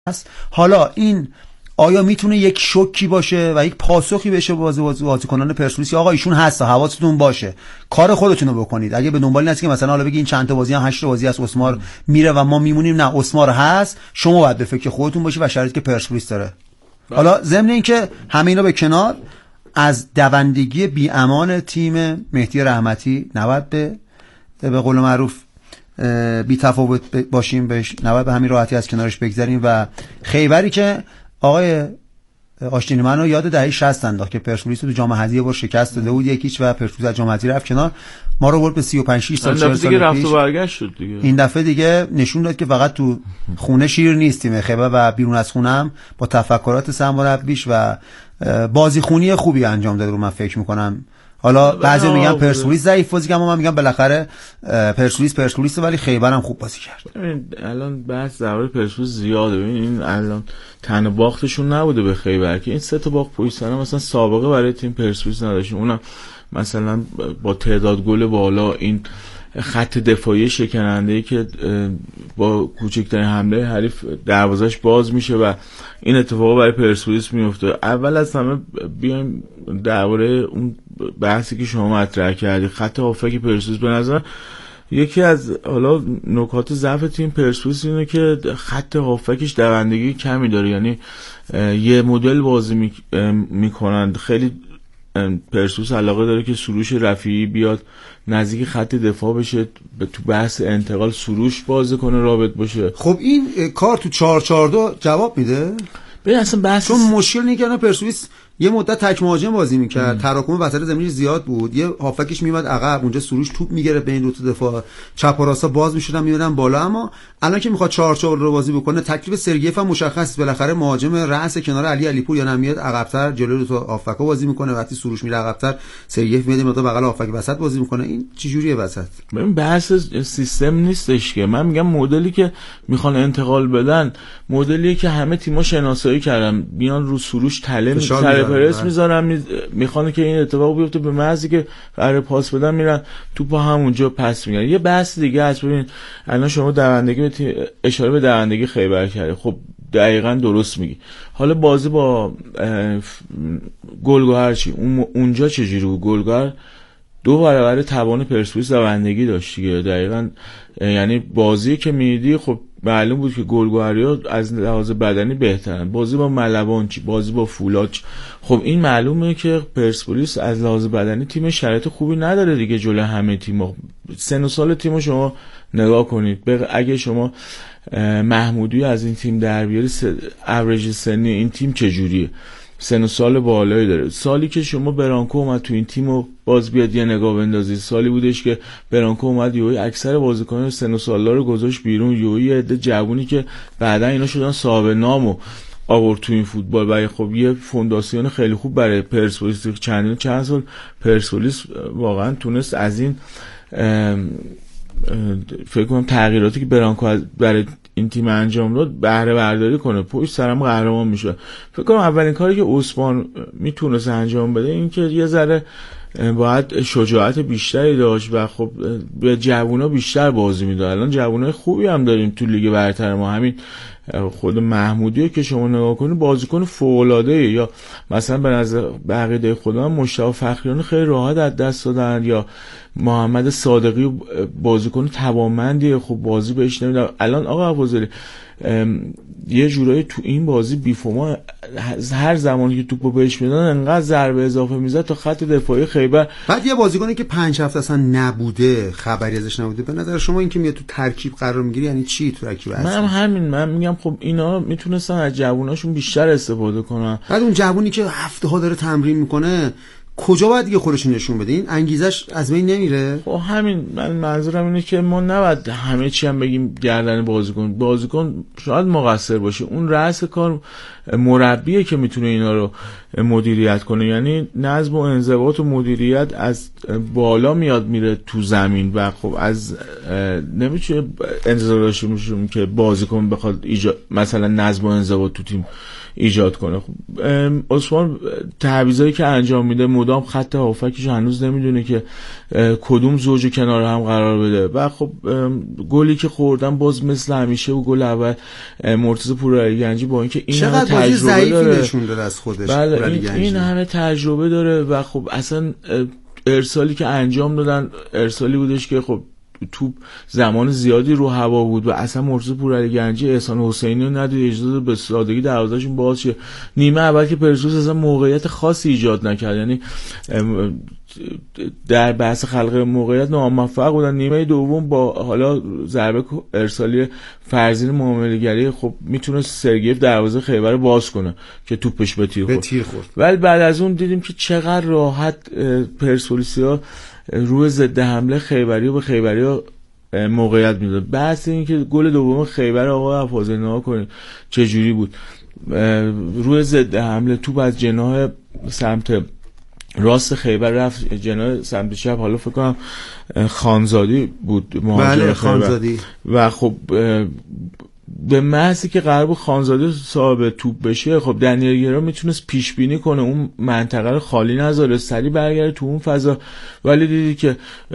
هست. حالا این آیا میتونه یک شوکی باشه و یک پاسخی بشه بازیکنان پرسپولیس؟ آقا ایشون هست، حواستون باشه، کار خودتون رو بکنید. اگه به دنبال این هست که مثلا حالا بگی این چند تا بازی هم 8 بازی است اسمار میره و ما میمونیم، نه، اسمار هست، شما باید به فکر خودتون باشی و شرایطی که پرسپولیس داره. حالا ضمن این که همه اینا به کنار، از دوندگی بی امان تیم مهدی رحمتی نباید به قول معروف بی تفاوت باشیم بهش، نباید به همین راحتی از کنارش بگذریم. و خیبری که آقای آشتینی منو یاد دهه 60 انداخت که پرسپولیس تو جام حذفی یه بار شکست داده بود 1-0 و پرسپولیس از جام حذفی رفت کنار، ما رو برد به 35 سال 40 سال دیگه رفت و برگشت شد دیگه. این دفعه دیگه نشون داد که فقط تو خونه شیر نیست تیم خیبر و بیرون از خونه هم با تفکرات سرمربیش و بازیخونی خوبی انجام داده رو من فکر میکنم. حالا بعضی میگن پرسپولیس ضعیف بازی کرد، من میگم بالاخره پرسپولیس ولی خیبر هم خوب بازی کرد. الان بحث درباره پرسپولیس زیاده. ببین این الان تن باختشون نبوده به خیبر که این 3 تا باخت پشت سر هم مثلا سابقه برای تیم پرسپولیس نداشت، اونم مثلا با تعداد گل بالا، این خط دفاعی شکننده‌ای که با کوچکترین حمله حریف دروازه‌اش باز میشه و این اتفاق برای پرسپولیس میفته. اول از همه بیایم درباره اون بحثی که شما مطرح کردی، خط هافک پرسپولیس. به نظر یکی از حالا نکات ضعف تیم پرسپولیس اینه که خط هافکش دوندگی کمی داره، یعنی یه مدل بازی میکنند. خیلی پرسپولیس علاقه داره که سروش رفیعی بیاد نزدیک خط دفاع بشه، تو بحث انتقال سروش بازی کنه، رابط باشه. خب این کار تو 4-4-2 جواب میده؟ ببین اصلا بحث چون مشکل اینه که پرسپولیس یه مدت تک مهاجم بازی میکرد، تراکم وسط زمین زیاد بود، یه هافکش میومد عقب، اونجا سروش توپ میگیره بین دو تا دفاع، چپ و راست باز میشدن میادن بالا. اما الان که میخواد 4-4 رو بازی بکنه، تکلیف سرگیف هم مشخصه، بالاخره مهاجم رأس کنار علیپور یا نمیاد عقب‌تر جلوی دو تا هافکا بازی میکنه، وقتی سروش میره عقب‌تر سرگیف میاد مدام بغل هافک وسط بازی میکنه. این چه جوریه وسط؟ ببین بحث سیستم نیستش که، من میگم مدلی که میخوان انتقال بدن مدلیه که همه تیم‌ها شناسایی کردن، میان رو سروش تله سر پرس میذارن، میخوان که این اتفاق بیفته، به محضی که قرار پاس بدن میرن توپو همونجا پس میگن. یه بحث دیگه است. ببین الان شما دوندگی اشاره به دوندگی خیبر کردی، خب دقیقاً درست میگی. حالا بازی با گلگهر چی؟ اونجا چجوری بود؟ گلگهر 2 برابر توان پرسپولیس دوندگی داشت دیگه. دقیقاً یعنی بازی که میدی خب معلوم بود که گلگهری‌ها از لحاظ بدنی بهترن. بازی با ملوان چی؟ بازی با فولاد چی؟ خب این معلومه که پرسپولیس از لحاظ بدنی تیم شرایط خوبی نداره دیگه جلوی همه تیم‌ها. سن و سال تیمو شما نگاه کنید، اگه شما محمودی از این تیم در بیاری، اوریج سنی این تیم چجوریه؟ سن و سال بالایی داره. سالی که شما برانکو اومد تو این تیمو باز بیاد یه نگاه بندازید، سالی بودش که برانکو اومد یهویی اکثر بازیکنان سن و سالا رو گذاشت بیرون، یهویی عده جوونی که بعدا اینا شدن صاحب نامو آورد تو این فوتبال و خب یه فونداسیون خیلی خوب برای پرسپولیس. چند سال پرسپولیس واقعا تونست از این فکر کنم تغییراتی که برانکو برای این تیم انجام داد بهره برداری کنه، پشت سرم قهرمان میشه. فکر کنم اولین کاری که عثمان میتونست انجام بده این که یه ذره باید شجاعت بیشتری داشت و خب به جوونا بیشتر بازی میداد. الان جوونای خوبی هم داریم تو لیگ برتر ما، همین خود محمودی که شما نگاه کنید بازیکن فوق‌العاده‌ای، یا مثلا به نظر بقیه خودم مشتاق فخریان خیلی راحت از دست دادن، یا محمد صادقی بازیکن توانمندیه، خب بازی بهش نمیدن. الان آقا ابوذری یه جورایی تو این بازی بیفوما هر زمانی که توپو بهش میدن انقدر ضربه اضافه میزد تا خط دفاعی خیبر. بعد یه بازیکنی که 5 هفته اصلا نبوده، خبری ازش نبوده، به نظر شما این که میاد تو ترکیب قرار میگیره یعنی چی تو ترکیب اصلا؟ من میگم خب اینا میتونستن از جووناشون بیشتر استفاده کنن. بعد اون جوونی که هفته ها داره تمرین میکنه کجا باید دیگه خودش نشون بده؟ این انگیزش از بین نمیره؟ خب همین من منظورم اینه که ما نباید همه چی هم بگیم گردن بازیکن شاید مقصر باشه، اون رأس کار مربیه که میتونه اینا رو مدیریت کنه. یعنی نظم و انضباط و مدیریت از بالا میاد میره تو زمین و خب از نمیشه انتظار داشته باشیم که بازیکن بخواد مثلا نظم و انضباط تو تیم ایجاد کنه. خب عثمان تعویضایی که انجام میده مدام خط هافکش هنوز نمیدونه که کدوم زوج کنار هم قرار بده و خب گلی که خوردن باز مثل همیشه و گل اول مرتضی پورعلیگنجی با اینکه این همه تجربه داره نشون داده از خودش، این همه تجربه داره و خب اصلا ارسالی که انجام دادن ارسالی بودش که خب توپ زمان زیادی رو هوا بود و اصلا مرتضی پورعلیگنجی احسان حسینی رو ندید اجازه به سادگی دروازه‌شون باز شه. نیمه اول که پرسپولیس اصلا موقعیت خاصی ایجاد نکرد، یعنی در بحث خلق موقعیت ناموفق بودن. نیمه دوم با حالا ضربه ارسالی فرزین معامله‌گری خب میتونه سرگیف دروازه خیبر باز کنه که توپش به تیر خورد. ولی بعد از اون دیدیم که چقدر راحت پرسپولیسیا روی ضد حمله خیبری و به خیبری موقعیت میداد. بحث این که گل دوم خیبر آقا حفاظی نگاه کنید چه جوری بود، روی ضد حمله توپ از جناح سمت راست خیبر رفت جناح سمت چپ، حالا فکر کنم خانزادی بود مهاجم خانزادی و خب به محضی که قرار بود خانزاده صاحب توپ بشه خب دنیل گرا میتونست پیش بینی کنه اون منطقه رو خالی نذاره، سریع برگرده تو اون فضا، ولی دیدی که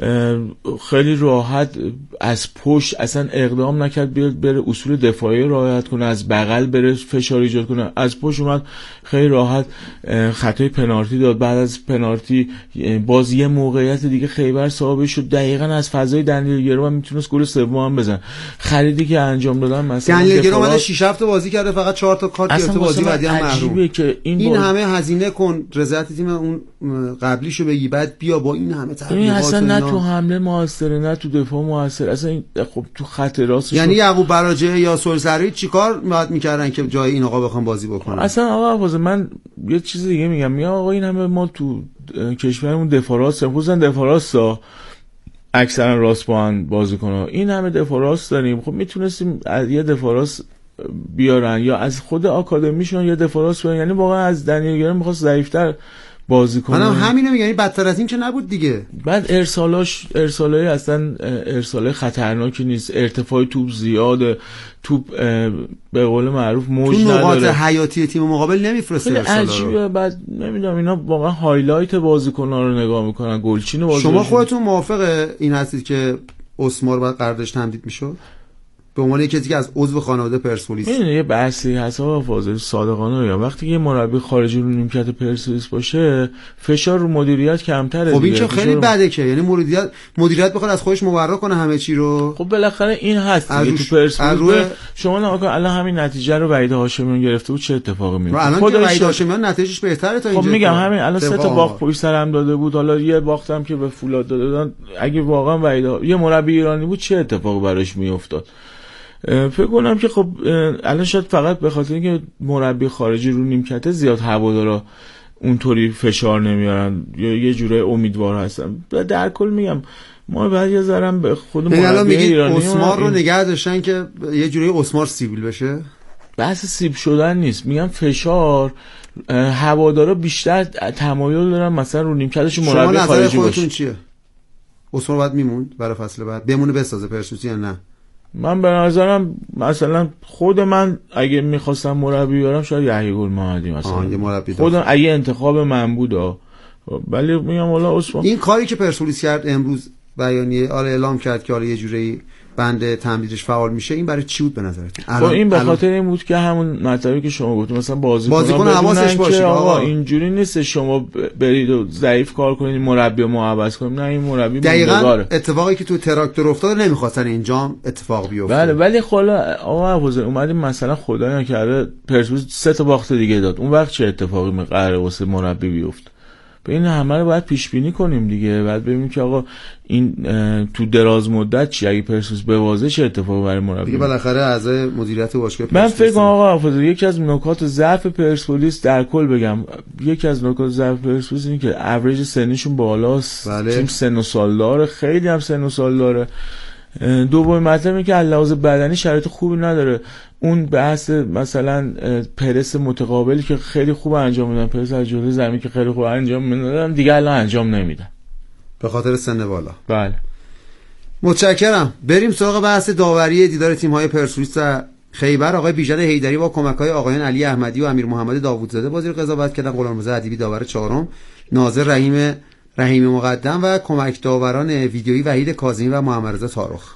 خیلی راحت از پشت اصلا اقدام نکرد بیاد بره اصول دفاعی رعایت کنه، از بغل بره فشار ایجاد کنه، از پشت اومد خیلی راحت خطای پنالتی داد. بعد از پنالتی باز یه موقعیت دیگه خیبر صاحب شد دقیقاً از فضای دنیل گرا میتونست گل سوم هم بزنه. خریدی که انجام دادن مثلا دنیل گرا اومده 6 هفته بازی کرده فقط 4 تا کارت گرفته بازی بعدی هم محروم. که این همه هزینه کن رضایت تیم اون قبلیشو بگی بعد بیا با این همه تبلیغات. این اصلا نه تو حمله موثره نه تو دفاع موثر، اصلا این خب تو خط راستش یعنی یعقوب براجه یا سلسری چیکار باید میکردن که جای این آقا بخوام بازی بکنن؟ اصلا آقا من یه چیز دیگه میگم، یا آقا این همه ما تو کشورمون دفاع راست خصوصا دفاع راستا اکثرا راست با هم بازی کنه، این همه دفاع راست داریم، خب میتونستیم از یه دفاع راست بیارن یا از خود آکادمیشون یه دفاع راست بیارن، یعنی واقعا از دنیل گرا می‌خواست ضعیف‌تر بازی کنه. منم همینو میگم، یعنی بدتر از این که نبود دیگه. بعد ارسالای اصلا ارسال خطرناکی نیست، ارتفاع توپ زیاده، توپ به قول معروف موج نداره، تو نقاط حیاتی تیم مقابل نمیفرسته ارسالا رو. عجیبه. بعد نمیدونم اینا واقعا هایلایت بازیکن‌ها رو نگاه میکنن، گلچین بازیکن. شما خودتون موافق این هستید که اسمار باید قراردادش تمدید میشد به عنوان یکی که از عضو خانواده پرسپولیس؟ این یه بحثی هست آقا فاضل صادقانه، یا وقتی یه مربی خارجی رو نیمکت پرسپولیس باشه فشار رو مدیریت کمتره. خب این که خیلی بده که یعنی مدیریت بخواد از خودش مبرا کنه همه چی رو. خب بالاخره این هست دیگه تو پرسپولیس. شما نگاه کن الان همین نتیجه رو وحید هاشمیان گرفته بود چه اتفاقی میفته؟ الان که وحید هاشمیان نتیجهش بهتره تا اینجا. خب میگم همین الان 3 تا باخت پشت سر هم داده بود، حالا یه باختم که به فولاد دادن. اگه واقعا وحید یه مربی ایرانی بود چه اتفاقی براش میافتاد؟ فکر کنم که خب الان شاید فقط به خاطر اینکه مربی خارجی رو نیمکته زیاد هوادارا اونطوری فشار نمیارن یا یه جوره امیدوار هستن. در کل میگم ما بعد یه ذرم به خود مربی ایرانی اسمار رو نگه داشتن که یه جوری اسمار سیبیل بشه. بحث سیب شدن نیست، میگم فشار هوادارا بیشتر تمایل دارن مثلا رو نیمکتش مربی خارجی باشه. خودتون چیه؟ اسمار باید میموند برای فصل بعد بمونه بسازه پرسپولیس یا نه؟ من به نظرم مثلا خود من اگه میخواستم مربی بیارم شاید یحیی گل محمدی مثلا خودم اگه انتخاب من بود ولی میگم والا عثمان این کاری که پرسپولیس کرد امروز بیانیه اعلام کرد که حالا یه جوری بند تمدیدش فعال میشه، این برای چی بود به نظرت؟ این به خاطر این بود که همون مطلبی که شما گفتید مثلا بازیکن حواسش باشه آقا اینجوری نیست شما برید و ضعیف کار کنید مربی رو معوض کنید، نه این مربی دقیقاً اتفاقی که تو تراکتور افتاد نمیخواستن اینجام اتفاق بیفته. بله ولی خلا آقا حوزه اومدیم مثلا خدای نکرده پرسپولیس 3 تا باخت دیگه داد، اون وقت چه اتفاقی قراره واسه مربی بیفته؟ به این همه رو باید پیش بینی کنیم دیگه، بعد ببینیم که آقا این تو دراز مدت چی اگه پرسپولیس بوازه چه اتفاقی برای مربی دیگه بالاخره اعضای مدیریت باشگاه من فکر کنم آقا حافظ یکی از نکات ضعف پرسپولیس در کل بگم، یکی از نکات ضعف پرسپولیس اینه که اوریج سنیشون بالاست. بله. تیم سن و سال داره، خیلی هم سن و سال داره. دومین مطلب اینه که لحاظ بدنی شرایط خوبی نداره. اون بحث مثلا پرس متقابلی که خیلی خوب انجام میدن، پرس از جلوی زمین که خیلی خوب انجام میدن دیگه الان انجام نمیدن به خاطر سن بالا. بله متشکرم. بریم سراغ بحث داوری دیدار تیم‌های پرسپولیس و خیبر آقای بیژن حیدری با کمک‌های آقایان علی احمدی و امیر محمد داوودزاده بازی رو قضاوت کردن. غلامرضا ادیبی داور چهارم، ناظر رحیم مقدم و کمک داوران ویدیویی وحید کاظمی و محمد رضا تارخ.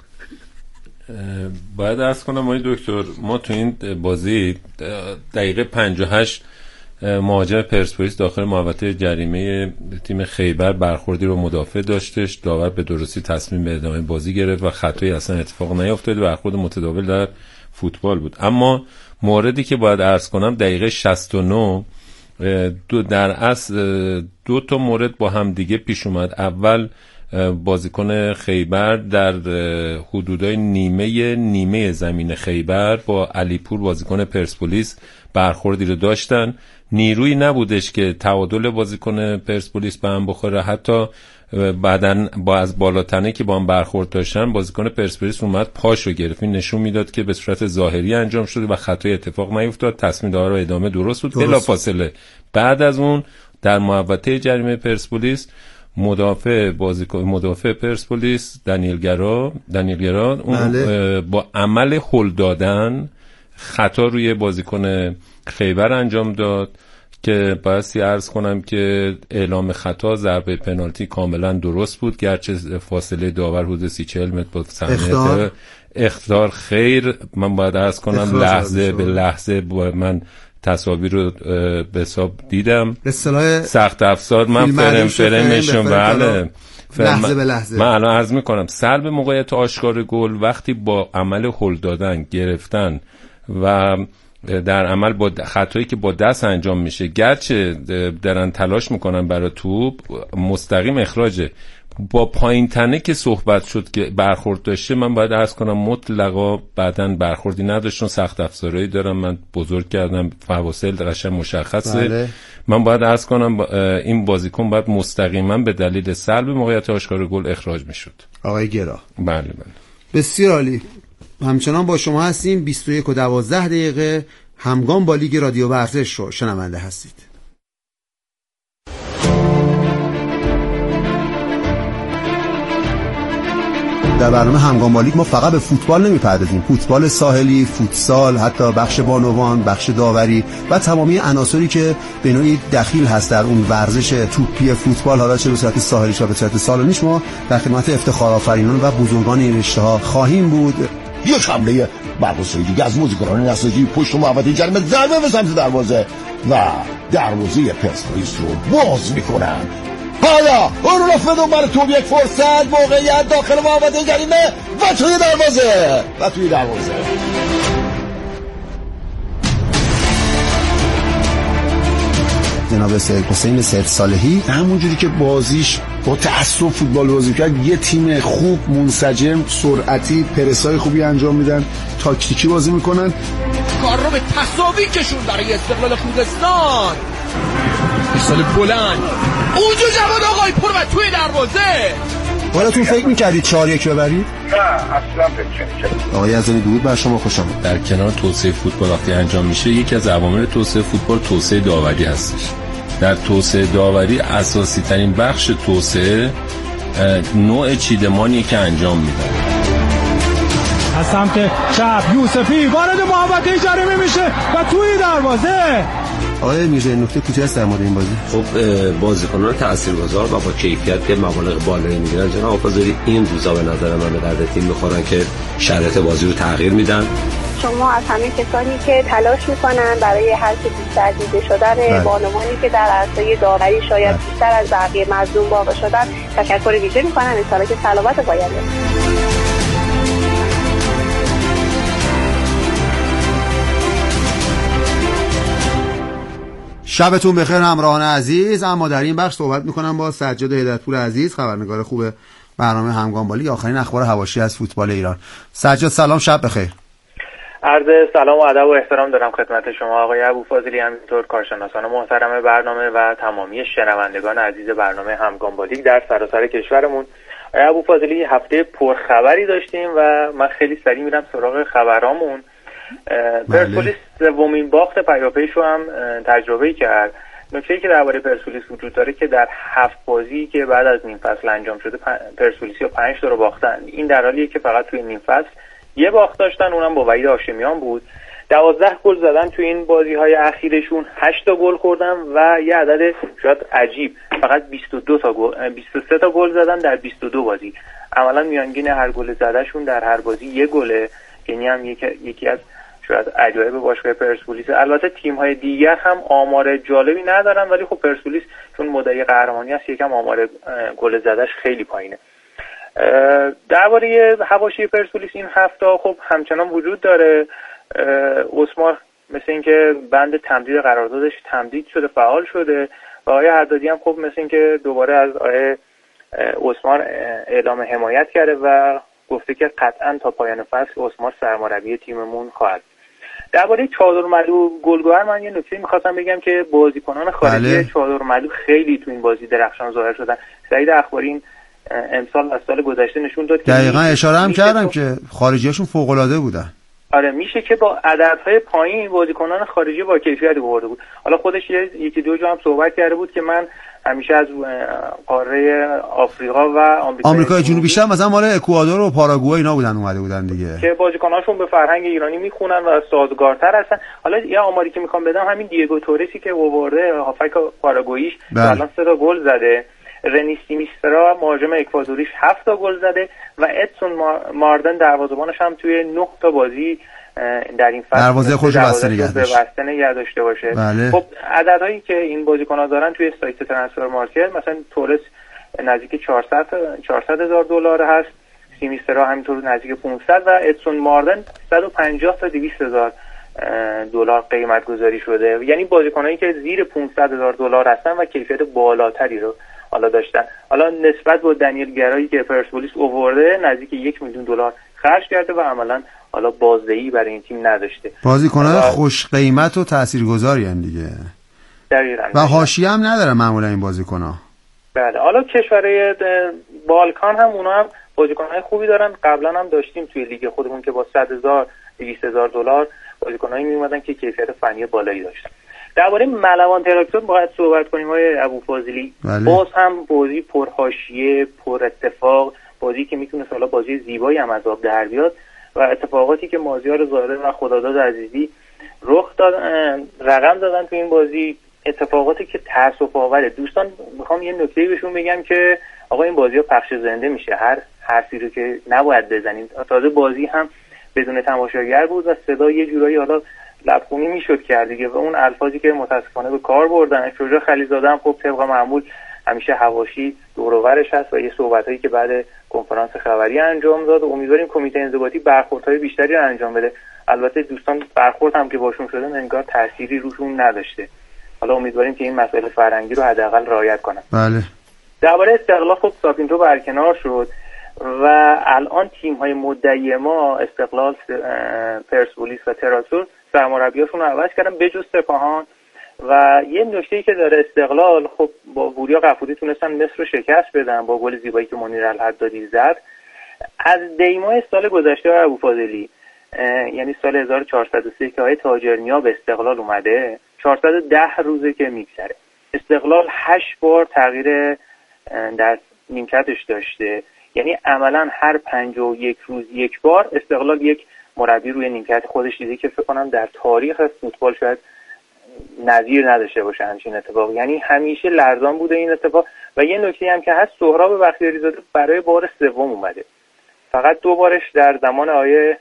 باید عرض کنم آقای دکتر، ما تو این بازی دقیقه 58 مهاجم پرسپولیس داخل محوطه جریمه تیم خیبر برخوردی رو مدافع داشتش. داور به درستی تصمیم به ادامه بازی گرفت و خطایی اصلا اتفاق نیفتاد. برخورد متداول در فوتبال بود. اما موردی که باید عرض کنم دقیقه 69 در اصل دو تا مورد با هم دیگه پیش اومد. اول بازیکن خیبر در حدودای نیمه زمین خیبر با علیپور بازیکن پرسپولیس برخوردی رو داشتن. نیروی نبودش که تعادل بازیکن پرسپولیس به هم بخوره. حتی بعدن با از بالاتنه که با هم برخورد داشتن بازیکن پرسپولیس اومد پاش رو گرفت. این نشون میداد که به صورت ظاهری انجام شده و خطای اتفاق نیفتاد. تصمیم داور ادامه درست بود. بلافاصله بعد از اون در محوطه جریمه پرسپولیس مدافع پرسپولیس دانیل گرا اون با عمل هل دادن خطا روی بازیکن خیبر انجام داد که بایستی عرض کنم که اعلام خطا ضربه پنالتی کاملا درست بود، گرچه فاصله داور حدود 30-40 متر بود. صحنه اخطار خیر. من باید عرض کنم لحظه به لحظه من تصاویر رو به حساب دیدم. سخت افزار من فرمشون بله لحظه به لحظه. من الان عرض میکنم سلب موقعیت آشکار گل وقتی با عمل هل دادن گرفتن و در عمل با خطایی که با دست انجام میشه، گرچه دارن تلاش میکنن برای توپ مستقیم اخراجه. با پایین تنه که صحبت شد که برخورد داشته، من باید عرض کنم مطلقا بعدن برخوردی نداشتن. سخت افزارهایی دارم من بزرگ کردم، فواصل قشنگ مشخصه. بله. من باید عرض کنم این بازیکن باید مستقیما به دلیل سلب موقعیت آشکار گل اخراج میشد. آقای گرا. بله. بسیار عالی. همچنان با شما هستیم. 21 و 12 دقیقه همگام با لیگ رادیو ورزش رو شنونده هستید. در برنامه همگام با لیگ ما فقط به فوتبال نمیپردازیم. فوتبال ساحلی، فوتسال، حتی بخش بانوان، بخش داوری و تمامی عناصری که به نوعی دخیل هست در اون ورزش توپی فوتبال، حالا چه به صورت ساحلی چه به صورت سالنیش، ما در خدمت افتخارآفرینان و بزرگان این رشته‌ها خواهیم بود. یک حمله برگزیده دیگه از موزیکوران نساجی پشت محوطه جریمه ضربه به سمت دروازه و دروازه پرسپولیس رو باز میکنن. حالا اون رفت دنبال توپ، یک فرصت، موقعیت داخل محوطه جریمه و توی دروازه جناب سید حسین سید صالحی همونجوری که بازیش با تعصب فوتبال بازی کرد، یه تیم خوب، منسجم، سرعتی، پرسای خوبی انجام میدن، تاکتیکی بازی میکنن. کار رو به تساوی کشون برای استقلال خوزستان. ارسال بلند اونجا جواد آقای پور و توی دروازه. بالاتون فکر میکردید 4-1 ببرید؟ نه اصلا فکر نمی‌کردم. آقای عزیزی درود بر شما، خوش آمدید. در کنار توسعه فوتبال وقتی انجام میشه، یکی از عوامل توسعه فوتبال توسعه داوری هستش. در توسعه داوری اساسی ترین بخش توسعه نوع چیدمانی که انجام میدن. از سمت چپ یوسفی وارد محوطه جریمه میشه و توی دروازه. آقای میرزایی نکته کوتاهی است در مورد این بازی. خب بازیکنان تاثیرگذار و با کیفیت که مبالغ بالایی میگیرن جناب آفاضلی این روزا به نظر من به درد تیم میخورن که شرایط بازی رو تغییر میدن. شما از همه کسانی که تلاش میکنن برای هر چه بیشتر دیده شدن بانوانی که در عرصه داوری شاید بیشتر از بقیه مظلوم واقع شدن تشکر ویژه میکنن. ان شاءالله که صلوات باید. شبتون بخیر همراهان عزیز. اما در این بخش صحبت میکنم با سجاد هدایتپور عزیز، خبرنگار خوب برنامه همگام با لیگ، آخرین اخبار حواشی از فوتبال ایران. سجاد سلام، شب بخیر. عرض سلام و ادب و احترام دارم خدمت شما آقای ابوفاضلی، همینطور کارشناسان محترم برنامه و تمامی شنوندگان عزیز برنامه همگام با لیگ در سراسر کشورمون. آقای ابوفاضلی هفته پرخبری داشتیم و من خیلی سریع میرم سراغ خبرامون. پرسپولیس سومین باخت پیاپیش رو هم تجربه کرد. نکته‌ای که درباره پرسپولیس وجود داره که در 7 بازی که بعد از نیم فصل انجام شده پرسپولیسیا 5 تا رو باختن. این در حالیه که فقط توی نیم فصل یه باخت داشتن، اونم با وحید هاشمیان بود. 12 گل زدن تو این بازی‌های اخیرشون، 8 تا گل خوردن و یه عدد شاید عجیب فقط 23 تا گل زدن در 22 بازی. عملا میانگین هر گل زدهشون در هر بازی یه گله، یعنی هم یکی از شاید عجایب باشگاه پرسپولیس. البته تیم‌های دیگر هم آمار جالبی ندارن، ولی خب پرسپولیس چون مدعی قهرمانی است یکم آمار گل زدهش خیلی پایینه. درباره حواشی پرسپولیس این هفته خب همچنان وجود داره. اسمار مثل اینکه بند تمدید قراردادش تمدید شده، فعال شده و آقای حدادی هم خب مثل اینکه دوباره از آقای اسمار اعلام حمایت کرده و گفته که قطعا تا پایان فصل اسمار سرمربی تیممون خواهد. درباره چادرملو گلگهر من یه نکته می‌خواستم بگم که بازیکنان خارجی چادرملو خیلی تو این بازی درخشان ظاهر شدن. سعید اخباری این امسال از سال گذشته نشون داد که دقیقاً اشاره هم کردم که خارجیاشون فوق‌العاده بودن. آره میشه که با عددهای پایین بازیکنان خارجی با کیفیت آورده بود. حالا خودش یکی دو جا هم صحبت کرده بود که من همیشه از قاره آفریقا و آمریکای جنوبی بیشتر مثلا مال اکوادور و پاراگوئه اینا بودن اومده بودن دیگه، که بازیکناشون به فرهنگ ایرانی میخونن و سازگارتر هستن. حالا یه آماری که میخوام بدم همین دیگو تورسی که آورده هافک پاراگوئیش الان 3 تا گل زده، رنی سیمیسترا مهاجم اکوادوریش 7 تا گل زده و ادسون ماردن دروازه‌بانش هم توی 9 تا بازی در این فصل دروازه خودش بسته نگه داشته باشه. بله. خب عددهایی که این بازیکن‌ها دارن توی سایت ترانسفر مارکت مثلا تورس نزدیک 400,000 دلار هست، سیمیسترا همینطور نزدیک 500 و ادسون ماردن 150 تا 200,000 دلار قیمت گذاری شده. یعنی بازیکنایی که زیر 500,000 دلار هستن و کیفیت بالاتری رو حالا داشتن. حالا نسبت با دنیل گرایی که پرسپولیس آورده نزدیک 1 میلیون دلار خرج کرده و عملاً حالا بازدهی برای این تیم نداشته. بازیکنان خوش قیمت و تاثیرگذاری ان دیگه. دقیقاً. و حاشیه هم نداره معمولا این بازیکن‌ها. بله. حالا کشورهای بالکان هم اونا هم بازیکن‌های خوبی دارن. قبلا هم داشتیم توی لیگ خودمون که با 100,000 200,000 دلار بازیکنایی میومدن که کیفیت فنی بالایی داشتن. درباره ملوان تراکتور باید صحبت کنیم آقای ابوفاضلی. باز هم بازی پرحاشیه، پر اتفاق، بازی که میتونه حالا بازی زیبایی هم از آب در بیاد و اتفاقاتی که مازیار زاده و خداداد عزیزی رخ داد رقم دادن تو این بازی، اتفاقاتی که تأسف آوره. دوستان میخوام یه نکته بهشون بگم که آقا این بازی‌ها پخش زنده میشه، هر حرفی رو که نباید بزنیم. تازه بازی هم بدون تماشاگر بود و صدا یه جورایی حالا لبخونی میشد کرد دیگه و اون الفاظی که متاسفانه به کار بردن. شجاع خلیزاده هم خب طبق معمول همیشه حواشی دور و برش هست و یه صحبتایی که بعد کنفرانس خبری انجام داد و امیدواریم کمیته انضباطی برخوردهای بیشتری رو انجام بده. البته دوستان برخورد هم که باشون شده انگار تأثیری روشون نداشته. حالا امیدواریم که این مسائل فرهنگی رو حداقل رعایت کنن. بله. درباره استقلال خب ساپینتو برکنار شد و الان تیم‌های مدعی ما استقلال، پرسپولیس و تراکتور سرمربیاشون رو عوض کردن بجز سپاهان. و یه نکته‌ای که داره استقلال، خب با وریا غفوری تونستن مصر رو شکست بدن با گل زیبایی که منیر الحدادی زد. از دیماه سال گذشته ابوفاضلی یعنی سال 1403 که آقای تاجرنیا به استقلال اومده 410 روزه که میگذره. استقلال 8 بار تغییر در نیمکتش داشته، یعنی عملا هر 51 روز یک بار استقلال یک مربی روی نیمکت خودش دیده که فکر کنم در تاریخ فوتبال شاید نظیر نداشته باشه همچین اتفاق. یعنی همیشه لرزان بوده این اتفاق. و یه نکته هم که هست، سهراب بختیاری زاده برای بار سوم اومده، فقط 2 بارش در زمان آیه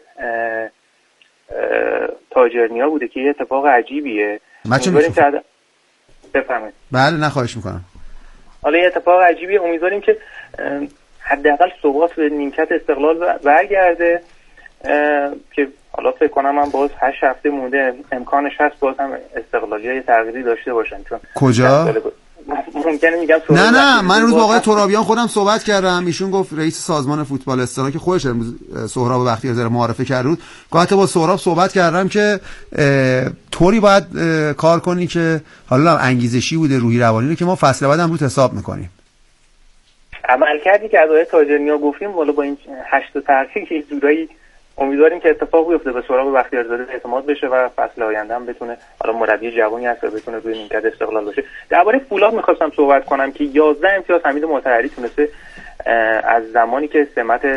تاجرنیا بوده که یه اتفاق عجیبیه. بفرمایید. بله نخواهش میکنم. حالا یه اتفاق عجیبیه، امیدواریم که حداقل ثبات به نیمکت استقلال برگرده که حالا فکر کنم من باز 8 هفته مونده امکانش هست باز هم استقلالی‌ها یه تغییری داشته باشن. چون کجا؟ ممکنه میگم نه من روز با آقای ترابیان خودم صحبت کردم، ایشون گفت رئیس سازمان فوتبال استقلال که خودش امروز سهراب بختیاری زاده معرفی کرده بود، گفت با سهراب صحبت کردم که طوری باید کار کنی که حالا انگیزشی بوده روحی روانی رو که ما فصل بعد هم رو حساب میکنیم. عمل کردی که از آقای تاجرنیا گفتیم والا با این 8 تغییر که جورایی امیدواریم که اتفاق بیفته، به سهراب بختیاری زاده اعتماد بشه و فصل آینده هم بتونه حالا مربی جوانی هست و بتونه روی نیمکت استقلال باشه. درباره فولاد می‌خواستم صحبت کنم که 11 امتیاز حمید مطهری تونسته از زمانی که سمت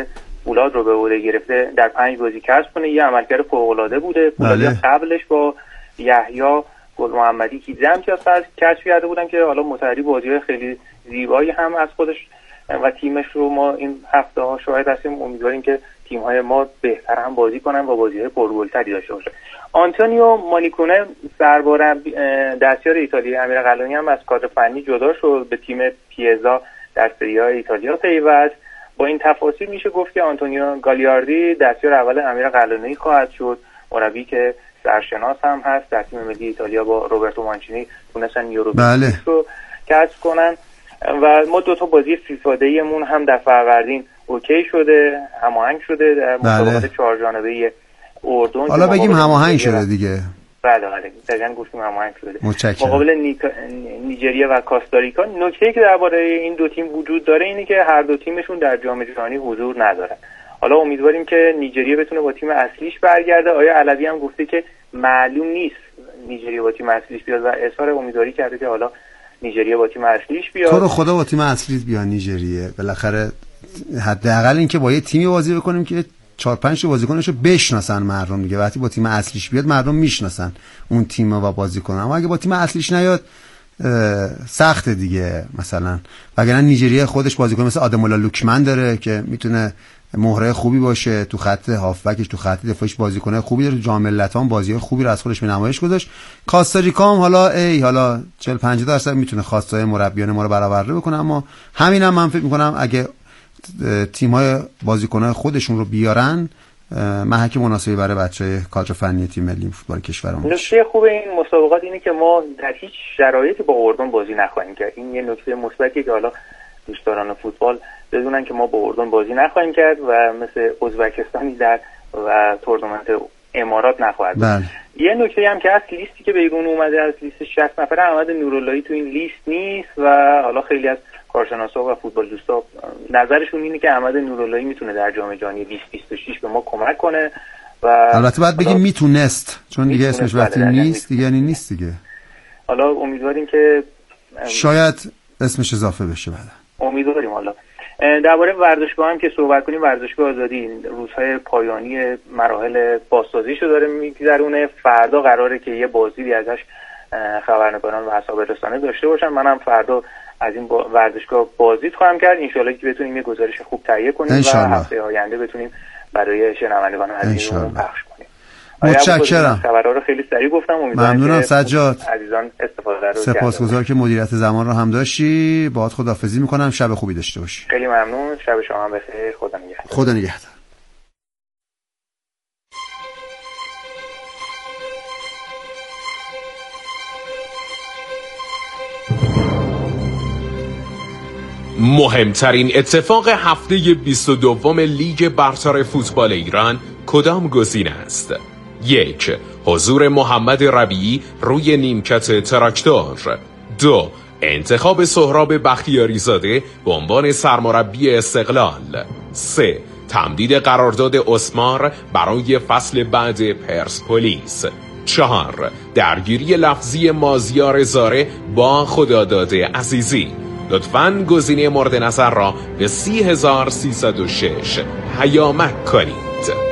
فولاد رو به عهده گرفته در 5 بازی کسب کنه. یه عملکرد فوق‌العاده بوده. فولاد قبلش با یحیی گل محمدی که امتیاز کسب کرده بودن که حالا متحری بازی‌های خیلی زیبایی هم از خودش و تیمش رو ما این هفته ها شاهد هستیم. امیدواریم که تیم‌های ما بهتر هم بازی کنن و بازی‌های پرگل‌تری داشته باشه. آنتونیو مالیکونه سربار دستیار ایتالیا امیر قلعانی هم از کادر فنی جدا شد، به تیم پیزا در سری آ ایتالیا پیوست. با این تفاصیل میشه گفت که آنتونیو گالیاردی دستیار اول امیر قلعانی خواهد شد، مربی که سرشناس هم هست. در تیم ملی ایتالیا با روبرتو مانچینی تونستن یورو رو کسب کنن و ما 2 تا بازی فیفا دیمون هم در فروردین اوکی شده، هماهنگ شده در مسابقات 4 جانبه اردن. حالا بگیم هماهنگ شده دیگه. بله دقیقاً گفتیم هماهنگ شده. مقابل نیجریه و کاستاریکا. نکته‌ای که درباره این 2 تیم وجود داره اینه که هر 2 تیمشون در جام جهانی حضور ندارن. حالا امیدواریم که نیجریه بتونه با تیم اصلیش برگرده. آیا علوی هم گفته که معلوم نیست نیجریه با تیم اصلیش بیاد و اظهار امیدواری کرده که حالا نیجریه با تیم اصلیش بیاد. تو رو خدا با تیم اصلیش بیاد نیجریه. بالاخره حداقل اینکه با یه تیمی بازی بکنیم که 4-5 بازیکنشو بشناسن مردم دیگه. وقتی با تیم اصلیش بیاد مردم میشناسن اون تیم و بازیکن. اما اگه با تیم اصلیش نیاد سخته دیگه. مثلا وگرنه نیجریه خودش بازیکن مثل آدمولا لوکمن داره که میتونه مهره خوبی باشه تو خط هافبکش، تو خط دفاعش بازیکن خوبی داره. تو جام ملت‌ها بازی خوبی رو از خودش به نمایش گذاشت. کاستاریکا هم حالا 40-50% میتونه خواستای مربیان ما رو برآورده بکنه. اما همینم من فکر می‌کنم اگه تیم‌های بازیکن‌های خودشون رو بیارن محک مناسبی برای بچه‌های کادر فنی تیم ملی فوتبال کشورمون. نکته خوب این مسابقات اینه که ما در هیچ شرایطی با اردن بازی نخواهیم کرد. این یه نکته مثبتی که حالا دوستداران فوتبال بدونن که ما با اردن بازی نخواهیم کرد و مثل ازبکستانی در و تورنمنت امارات نخواهد بود. یه نکته هم که از لیستی که بیرون اومده از لیست 60 نفره احمد نوراللهی تو این لیست نیست و حالا خیلی از کارشناسا و فوتبال دوستا نظرشون اینه که احمد نوراللهی میتونه در جام جهانی 2026 به ما کمک کنه و البته باید بگیم میتونست، چون دیگه اسمش وقتی نیست دیگه یعنی نیست دیگه. حالا امیدواریم که شاید اسمش اضافه بشه بعدا. امیدواریم. حالا درباره ورزشگاه هم که صحبت کنیم، ورزشگاه آزادی روزهای پایانی مراحل بازسازیشو داره میگذرونه. فردا قراره که یه بازدیدی ازش خبرنگاران و اصحاب رسانه داشته باشن. منم فردا از این ورزشگاه بازدید خواهم کرد. ان شاءالله که بتونیم یه گزارش خوب تهیه کنیم و هفته آینده بتونیم برای شنوندگان عزیزمون پخش کنیم. متشکرم. خبرها رو خیلی سریع گفتم. ممنونم سجاد. عزیزان استفاده رو سپاسگزار که مدیریت زمان رو هم داشتی. باهات خداحافظی میکنم. شب خوبی داشته باشی. خیلی ممنون. شب شما بخیر. خدا نگهدار. خدا نگهدار. مهمترین اتفاق هفته 22 لیگ برتر فوتبال ایران کدام گزینه است؟ 1. حضور محمد ربیعی روی نیمکت تراکتور. 2. انتخاب سهراب بختیاری زاده به عنوان سرمربی استقلال. 3. تمدید قرارداد اسمار برای فصل بعد پرسپولیس. 4. درگیری لفظی مازیار زاره با خداداد عزیزی. لطفاً گزینه مورد نظر را به 30306 پیامک کنید.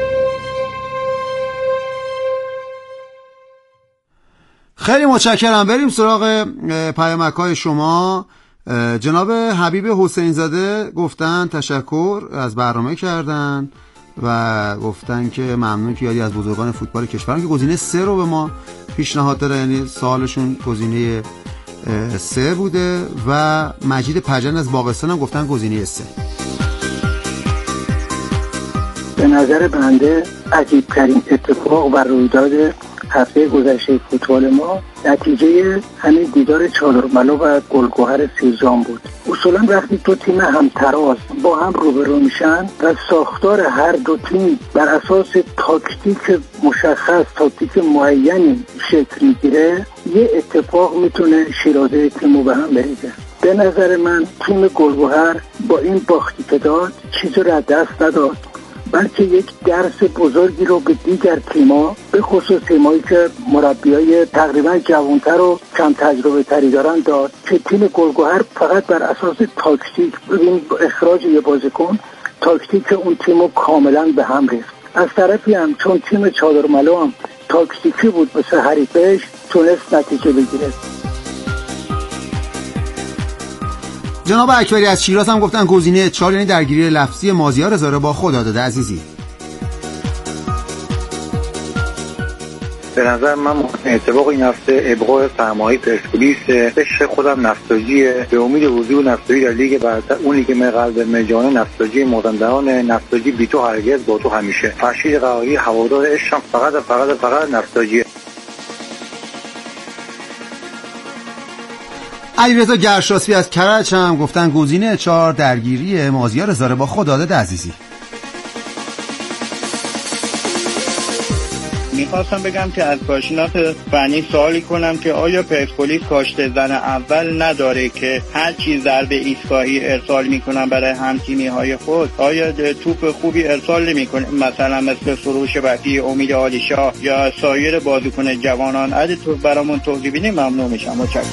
خیلی متشکرم. بریم سراغ پیامک‌های شما. جناب حبیب حسین زاده گفتن تشکر از برنامه کردن و گفتن که ممنون که یادی از بزرگان فوتبال کشورن که گزینه 3 رو به ما پیشنهاد داره، یعنی سوالشون گزینه 3 بوده و مجید پرجن از باغستان هم گفتن گزینه 3. به نظر بنده عجیب‌ترین اتفاق و رویداد هفته گذشته فوتبال ما نتیجه همین دیدار چالرملا و گلگهر سیزان بود. اصولا وقتی دو تیم همتراز با هم روبرو میشن و ساختار هر دو تیم بر اساس تاکتیک مشخص، تاکتیک معینی شکل میگیره، یه اتفاق میتونه شیرازه تیمو به هم بریزه. به نظر من تیم گلگهر با این باختی که داد چیزی رو از دست نداد، بلکه یک درس بزرگی رو به دیگر تیم‌ها، به خصوص تیمایی که مربیای تقریبا جوان‌تر و کم تجربه تری دارن داد که تیم گلگهر فقط بر اساس تاکتیک، ببین اخراج یه بازیکن تاکتیک اون تیمو کاملا به هم ریخت. از طرفی هم چون تیم چادرملو هم تاکتیکی بود مثل حریفش، تونست نتیجه بگیره. جناب اکبری از شیراز هم گفتن گزینه 4 یعنی درگیری لفظی مازیار رضا با خداداد عزیزی. به نظر من اتفاق این هفته ابقاء سرمایه پرسپولیس، عشق خودم نساجیه، به امید حضور نساجی در لیگ برتر، اون لیگ قلب مجانه نساجی مازندران، نساجی بی تو هرگز با تو همیشه، فرشید قراری هوادار عشقم فقط نساجیه. علیرضا گرشاسبی از کرج هم گفتن گزینه 4 درگیری مازیار رضا با خداداد عزیزی. میخواستم بگم که از کارشناس فنی سوالی کنم که آیا پرسپولیس کاشته زن اول نداره که هر چیز ضربه ایستگاهی ارسال میکنن برای همتیمی های خود؟ آیا توپ خوبی ارسال نمیکنه مثلا مثل سروش وفی، امید عالیشاه یا سایر بازیکن جوانان؟ اگه تو برامون توضیح بدین ممنون میشم. متشکرم.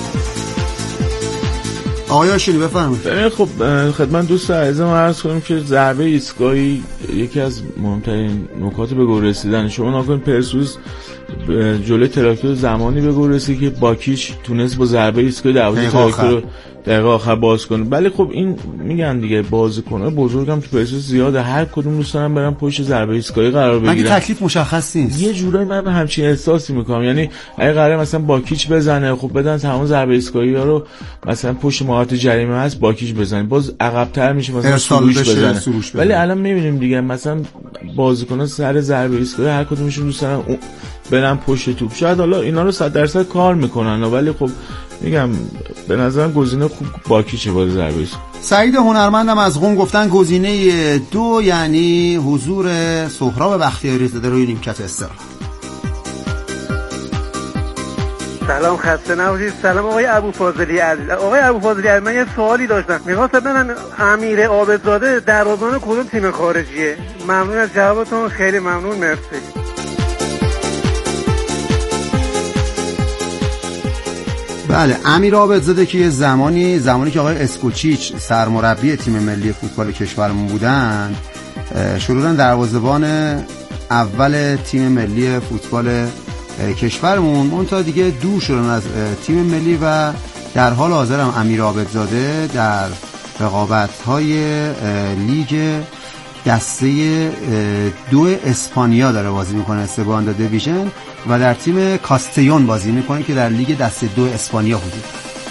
آقای هاشمی بفرمایید. خب خدمت دوست عزیزم عرض کنم که ضربه ایستگاهی یکی از مهمترین نکات به گل رسیدن. شما نکنید پرسپولیس جلوی تراکتور زمانی به گل رسید که باکیچ تونست با ضربه ایستگاهی دروازه تراکتور رو دقیقه آخر باز کنه. ولی خب این میگن دیگه بازیکن‌ها بزرگم تو پرسپولیس زیاده، هر کدوم دوست دارن برن پشت ضربه ایستگاهی قرار بگیرن. مگه تکلیف مشخص نیست؟ یه جورایی من به همچین احساسی میکنم، یعنی اگه قراره مثلا باکیچ بزنه خب بدن تمام ضربه ایستگاهی‌ها رو مثلا پشت مهاجم جریمه هست باکیچ بزنه، باز عقب‌تر میشه مثلا سروش بزنه. ولی الان میبینیم دیگه مثلا بازیکن‌ها سر ضربه ایستگاهی هر کدومشون دوست دارن برن پشت توپ. شاید حالا اینا رو 100% کار میکنن ولی خب میگم به نظرم گزینه خوب باکیچه باز ضربه ایستگاهی. سعید هنرمندم از قم گفتن گزینه 2 یعنی حضور سهراب بختیاری زاده روی نیمکت استقلال. سلام، خسته نباشید. سلام آقای ابوفاضلی عزیز. آقای ابوفاضلی عزیز، من یه سوالی داشتم. می‌خواستم بدونم امیر عابدزاده دروازه‌بان کدوم تیم خارجیه؟ ممنون از جوابتون، خیلی ممنون، مرسی. بله، امیر عابدزاده که یه زمانی که آقای اسکوچیچ سرمربی تیم ملی فوتبال کشورمون بودن شروعاً دروازه‌بان اول تیم ملی فوتبال کشورمون، منتها دیگه دور شدن از تیم ملی و در حال حاضر هم امیر عابدزاده در رقابت‌های لیگ دسته 2 اسپانیا داره بازی میکنه، سگاندا دیویژن، و در تیم کاستیون بازی میکنه که در لیگ دسته 2 اسپانیا حضور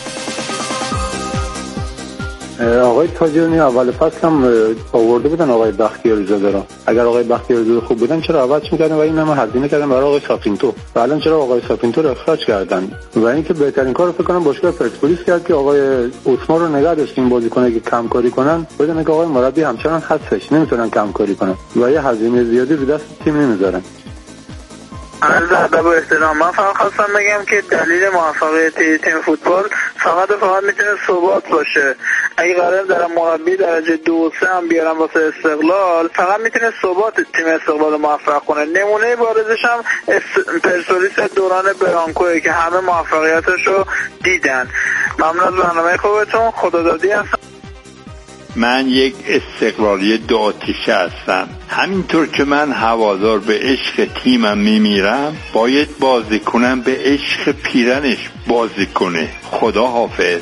داره. آقای تاجرانی اول فصل هم آورده بودن آقای بختیاری زاده را. اگر آقای بختیاری زاده خوب بودن چرا عوض می‌کردن و این هم هزینه کردن برای آقای ساپینتو؟ و الان چرا آقای ساپینتو رو اخراج کردن؟ و اینکه بهترین کارو فکر کنم باشگاه پرسپولیس کرد که آقای عثمان رو نگه داشت این بازیکنه که کم کاری کنن، بدون که آقای مربی همچنان هستش نمیتونن کم کاری کنن و یه هزینه زیادی به دست تیم نمیذارن. عرض ادب و احترام، من فقط خواستم بگم که دلیل موفقیت تیم فوتبال فقط میتونه ثبات باشه. اگه قرار دارم مربی درجه 2 و 3 هم بیارم واسه استقلال، فقط میتونه ثبات تیم استقلال موفق کنه. نمونه بارزش هم پرسپولیس دوران برانکوه که همه موفقیتشو دیدن. ممنون از برنامه خوبتون، خدادادی هستم. من یک استقلالی دو آتیشه هستم. همینطور که من هوادار به عشق تیمم میمیرم، باید بازی کنم به عشق پیرنش بازی کنه. خدا حافظ.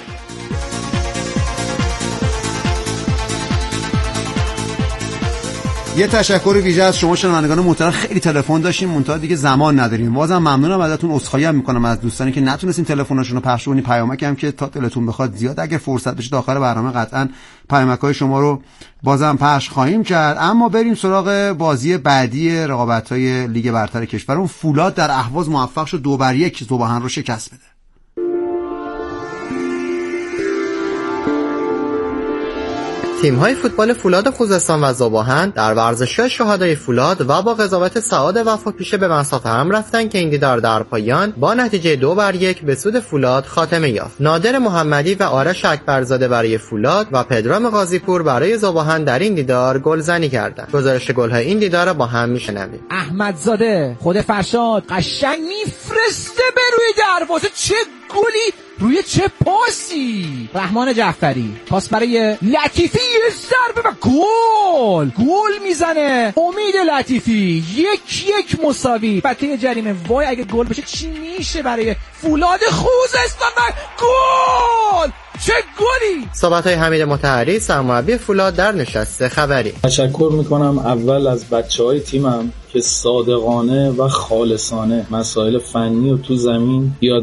یه تشکر ویژه از شما شنوندگان محترم. خیلی تلفن داشتیم منتها دیگه زمان نداریم. بازم ممنونم ازتون، عذرخواهی میکنم از دوستانی که نتونستین تلفناشونو پخش کنین. پیامک هم که تا دلتون بخواد زیاد اگه فرصت بشه داخل برنامه قطعا پیامک‌های شما رو بازم پخش خواهیم کرد. اما بریم سراغ بازی بعدی رقابت‌های لیگ برتر کشورمون. فولاد در اهواز موفق شد 2-1 ذوباهن رو شکست بده. تیم‌های فوتبال فولاد خوزستان و ذوباهن در ورزشگاه شهدای فولاد و با قضاوت سعاد وفاپیشه به مسافه هم رفتن که این دیدار در پایان با نتیجه 2-1 به سود فولاد خاتمه یافت. نادر محمدی و آرش اکبرزاده برای فولاد و پدرام غازیپور برای ذوباهن در این دیدار گلزنی کردند. گزارش گل‌های این دیدار را با هم میشنویم. احمدزاده خود فرشاد قشنگ میفرسته به روی دروازه، چه گلی روی چه پاسی؟ رحمان جعفری پاس برای لطیفی، ضربه و گل میزنه امید لطیفی. 1-1 مساوی بته جریمه. وای اگه گل بشه چی میشه برای فولاد خوزستان و گل! چه گلی! صحبت‌های حمید مطهری سرمربی فولاد در نشست خبری. تشکر میکنم اول از بچه‌های تیمم که صادقانه و خالصانه مسائل فنی رو تو زمین یاد